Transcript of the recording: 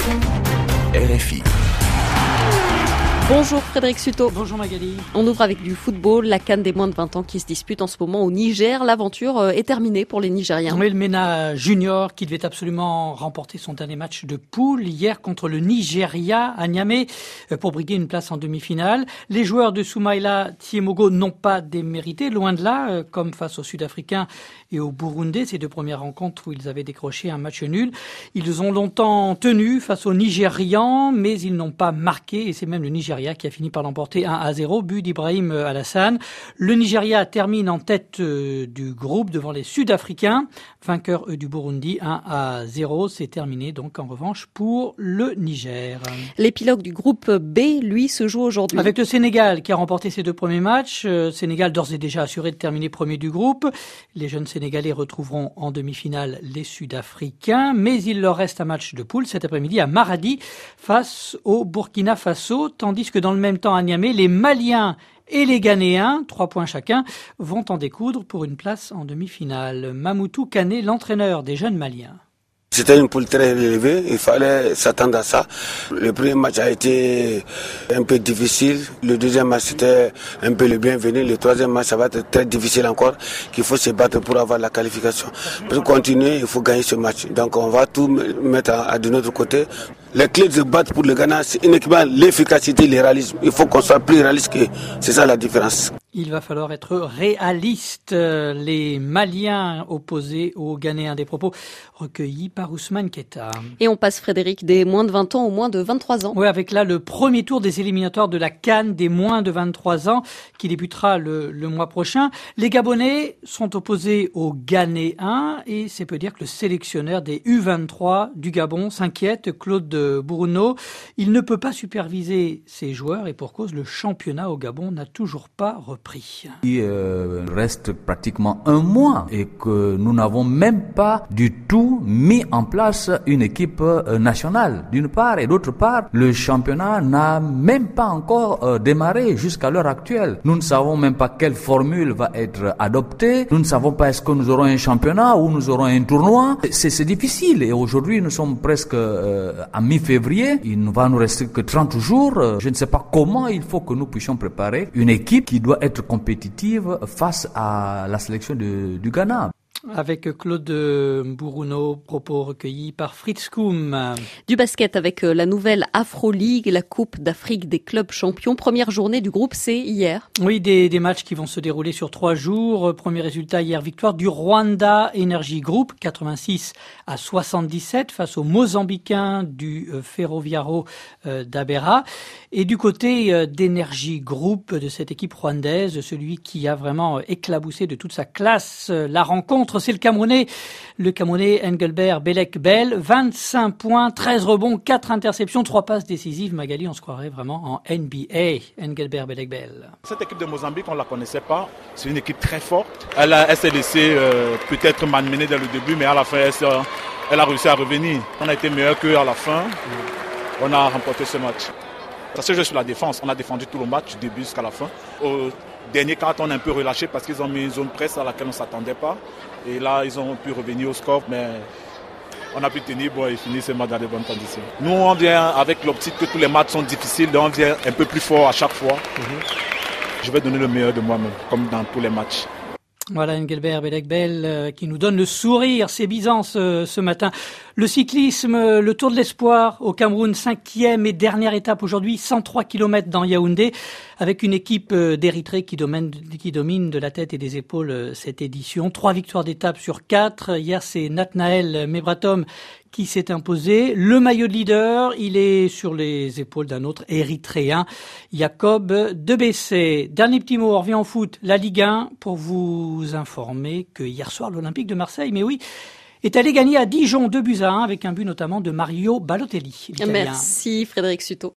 RFI. Bonjour Frédéric Suto. Bonjour Magali. On ouvre avec du football, la CAN des moins de 20 ans qui se dispute en ce moment au Niger. L'aventure est terminée pour les Nigériens. Oui, le MENA Junior qui devait absolument remporter son dernier match de poule hier contre le Nigeria à Niamey pour briguer une place en demi-finale. Les joueurs de Soumaïla Thiemogo n'ont pas démérité, loin de là, comme face aux Sud-Africains et aux Burundais, ces deux premières rencontres où ils avaient décroché un match nul. Ils ont longtemps tenu face aux Nigérians, mais ils n'ont pas marqué et c'est même le Nigeria qui a fini par l'emporter 1-0, but d'Ibrahim Alassane. Le Nigeria termine en tête du groupe devant les Sud-Africains, vainqueurs du Burundi 1-0. C'est terminé donc en revanche pour le Niger. L'épilogue du groupe B, lui, se joue aujourd'hui. Avec le Sénégal qui a remporté ses deux premiers matchs. Sénégal d'ores et déjà assuré de terminer premier du groupe. Les jeunes Sénégalais retrouveront en demi-finale les Sud-Africains, mais il leur reste un match de poule cet après-midi à Maradi face au Burkina Faso, tandis que dans le même temps à Niamey, les Maliens et les Ghanéens, 3 points chacun, vont en découdre pour une place en demi-finale. Mamoutou Kané, l'entraîneur des jeunes Maliens. C'était une poule très élevée, il fallait s'attendre à ça. Le premier match a été un peu difficile, le deuxième match c'était un peu le bienvenu, le troisième match ça va être très difficile encore, qu'il faut se battre pour avoir la qualification. Pour continuer, il faut gagner ce match. Donc on va tout mettre de notre côté. Les clés de battre pour le Ghana, c'est uniquement l'efficacité, le réalisme. Il faut qu'on soit plus réaliste que c'est ça la différence. Il va falloir être réaliste. Les Maliens opposés aux Ghanéens, des propos recueillis par Ousmane Keita. Et on passe, Frédéric, des moins de 20 ans aux moins de 23 ans. Oui, avec là le premier tour des éliminatoires de la CAN des moins de 23 ans qui débutera le mois prochain. Les Gabonais sont opposés aux Ghanéens et c'est peu dire que le sélectionneur des U23 du Gabon s'inquiète, Claude Bourouneau. Il ne peut pas superviser ses joueurs et pour cause, le championnat au Gabon n'a toujours pas repris. Il reste pratiquement un mois et que nous n'avons même pas du tout mis en place une équipe nationale, d'une part, et d'autre part, le championnat n'a même pas encore démarré jusqu'à l'heure actuelle. Nous ne savons même pas quelle formule va être adoptée. Nous ne savons pas est-ce que nous aurons un championnat ou nous aurons un tournoi. C'est difficile et aujourd'hui nous sommes presque à mi-février. Il ne va nous rester que 30 jours. Je ne sais pas comment il faut que nous puissions préparer une équipe qui doit être compétitive face à la sélection du Ghana. Avec Claude Bourouneau, propos recueillis par Fritz Koum. Du basket avec la nouvelle Afro League, la Coupe d'Afrique des clubs champions. Première journée du groupe C hier. Oui, des matchs qui vont se dérouler sur 3 jours. Premier résultat hier, victoire du Rwanda Energy Group, 86-77 face aux Mozambicains du Ferroviaro d'Abera. Et du côté d'Energy Group, de cette équipe rwandaise, celui qui a vraiment éclaboussé de toute sa classe la rencontre, c'est le Camerounais Engelbert Belek-Bell, 25 points, 13 rebonds, 4 interceptions, 3 passes décisives. Magali, on se croirait vraiment en NBA. Engelbert Belek-Bell. Cette équipe de Mozambique, on ne la connaissait pas. C'est une équipe très forte. Elle s'est laissée peut-être malmenée dès le début, mais à la fin, elle a réussi à revenir. On a été meilleur qu'eux à la fin. On a remporté ce match. Ça se joue sur la défense. On a défendu tout le match, du début jusqu'à la fin. Au dernier quart, on a un peu relâché parce qu'ils ont mis une zone presse à laquelle on ne s'attendait pas. Et là, ils ont pu revenir au score, mais on a pu tenir et finir ce match dans de bonnes conditions. Nous, on vient avec l'optique que tous les matchs sont difficiles, donc on vient un peu plus fort à chaque fois. Je vais donner le meilleur de moi-même, comme dans tous les matchs. Voilà Engelbert Belek-Bell qui nous donne le sourire, c'est Byzance ce matin. Le cyclisme, le Tour de l'Espoir au Cameroun, 5e et dernière étape aujourd'hui, 103 km dans Yaoundé, avec une équipe d'Érythrée qui domine de la tête et des épaules cette édition. 3 victoires d'étape sur 4. Hier, c'est Nathanaël Mebratom qui s'est imposé. Le maillot de leader, il est sur les épaules d'un autre érythréen, Jacob Debessé. Dernier petit mot, on revient en foot, la Ligue 1, pour vous informer que hier soir, l'Olympique de Marseille, mais oui, est allé gagner à Dijon 2-1 avec un but notamment de Mario Balotelli. Merci Frédéric Suto.